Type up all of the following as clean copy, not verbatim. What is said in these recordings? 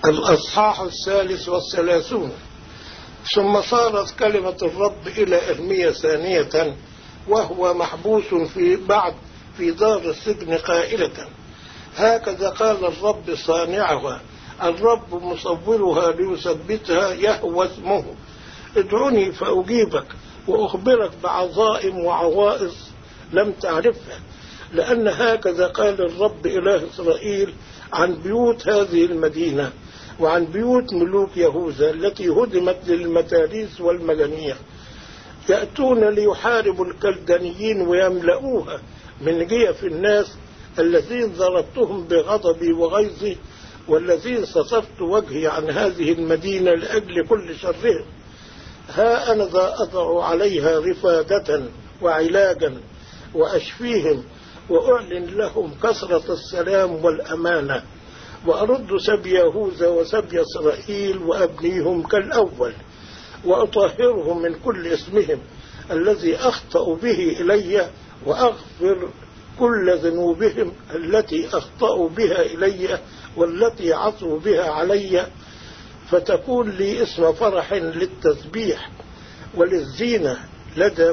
الأصحاح 33. ثم صارت كلمة الرب إلى إرميا ثانية وهو محبوس في دار السجن قائلة: هكذا قال الرب صانعها، الرب مصورها ليثبتها، يهوى اسمه. ادعوني فأجيبك وأخبرك بعظائم وعوائص لم تعرفها، لأن هكذا قال الرب إله إسرائيل عن بيوت هذه المدينة وعن بيوت ملوك يهوذا التي هدمت للمتاريس والمجانيع: يأتون ليحاربوا الكلدانيين ويملؤوها من جيف الناس الذين ضربتهم بغضبي وغيظي، والذين سترت وجهي عن هذه المدينة لأجل كل شرهم. ها أنا ذا أضع عليها رفادة وعلاجا وأشفيهم، وأعلن لهم كثرة السلام والأمانة، وأرد سبي يهوذا وسبي إسرائيل وأبنيهم كالأول، وأطهرهم من كل اسمهم الذي أخطأوا به إلي، وأغفر كل ذنوبهم التي أخطأوا بها إلي والتي عصوا بها علي، فتكون لي اسم فرح للتسبيح وللزينة لدى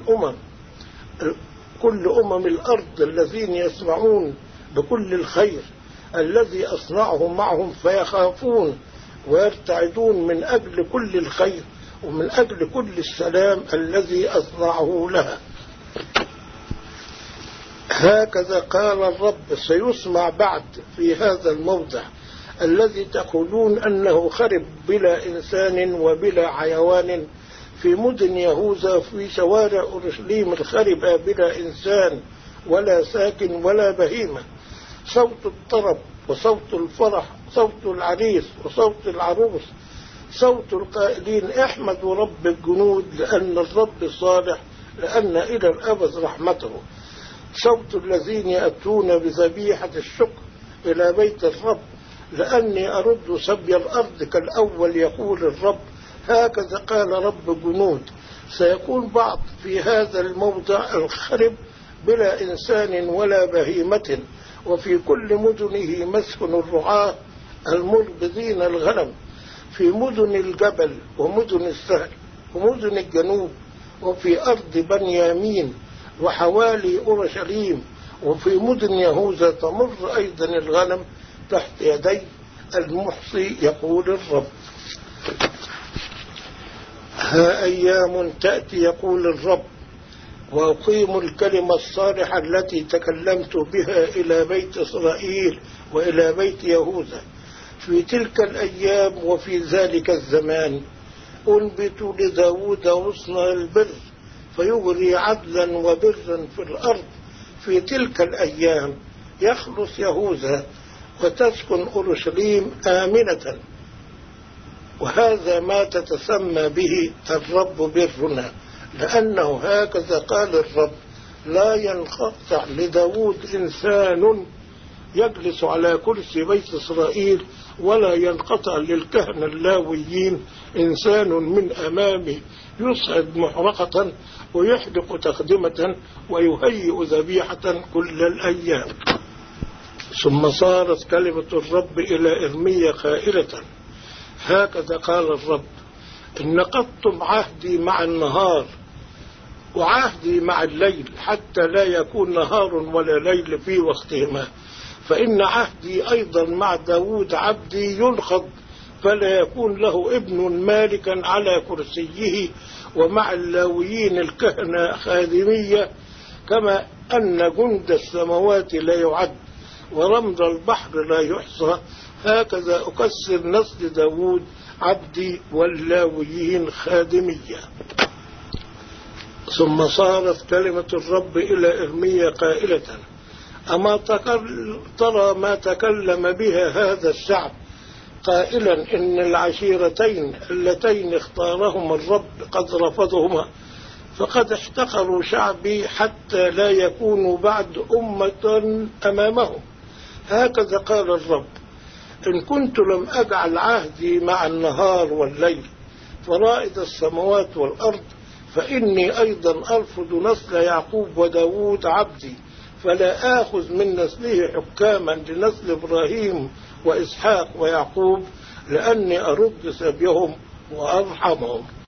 كل أمم الأرض الذين يسمعون بكل الخير الذي أصنعه معهم، فيخافون ويرتعدون من أجل كل الخير ومن أجل كل السلام الذي أصنعه لها. هكذا قال الرب: سيسمع بعد في هذا الموضع الذي تقولون أنه خرب بلا إنسان وبلا حيوان، في مدن يهوذا في شوارع أورشليم الخربة بلا إنسان ولا ساكن ولا بهيمة، صوت الطرب وصوت الفرح، صوت العريس وصوت العروس، صوت القائلين: احمدوا رب الجنود لأن الرب صالح، لأن إلى الأبد رحمته، صوت الذين يأتون بذبيحة الشكر إلى بيت الرب، لأني أرد سبي الأرض كالأول، يقول الرب. هكذا قال رب الجنود: سيكون بعض في هذا الموضع الخرب بلا إنسان ولا بهيمة، وفي كل مدنه مسكن الرعاة المربضين الغنم، في مدن الجبل ومدن السهل ومدن الجنوب، وفي أرض بنيامين وحوالي أورشليم، وفي مدن يهوذا تمر أيضا الغنم تحت يدي المحصي، يقول الرب. ها أيام تأتي، يقول الرب، وأقيم الكلمة الصالحة التي تكلمت بها إلى بيت إسرائيل وإلى بيت يهوذا في تلك الأيام وفي ذلك الزمان. أنبت لداود غصن البر فيجري عدلا وبرا في الأرض. في تلك الأيام يخلص يهوذا وتسكن أورشليم آمنة، وهذا ما تتسمى به الرب برنا، لأنه هكذا قال الرب: لا ينقطع لداود إنسان يجلس على كرسي بيت إسرائيل، ولا ينقطع للكهنة اللاويين إنسان من أمامه يصعد محرقة ويحدق تقدمة ويهيئ ذبيحة كل الأيام. ثم صارت كلمة الرب إلى إرميا قائلة: هكذا قال الرب: إن نقضتم عهدي مع النهار وعهدي مع الليل، حتى لا يكون نهار ولا ليل في وقتهما، فإن عهدي أيضا مع داود عبدي ينقض، فلا يكون له ابن مالكا على كرسيه، ومع اللاويين الكهنة خادمية، كما أن جند السماوات لا يعد ورمل البحر لا يحصى، هكذا أكسر نسل داود عبدي واللاويين خادمية. ثم صارت كلمة الرب إلى إرميا قائلة: أما ترى ما تكلم بها هذا الشعب، قائلا: إن العشيرتين اللتين اختارهما الرب قد رفضهما، فقد احتقروا شعبي حتى لا يكونوا بعد أمة أمامهم. هكذا قال الرب: إن كنت لم أجعل عهدي مع النهار والليل فرائد السماوات والأرض، فإني أيضا أرفض نسل يعقوب وداود عبدي، فلا آخذ من نسله حكاما لنسل إبراهيم وإسحاق ويعقوب لأني أرد سبيهم وأرحمهم.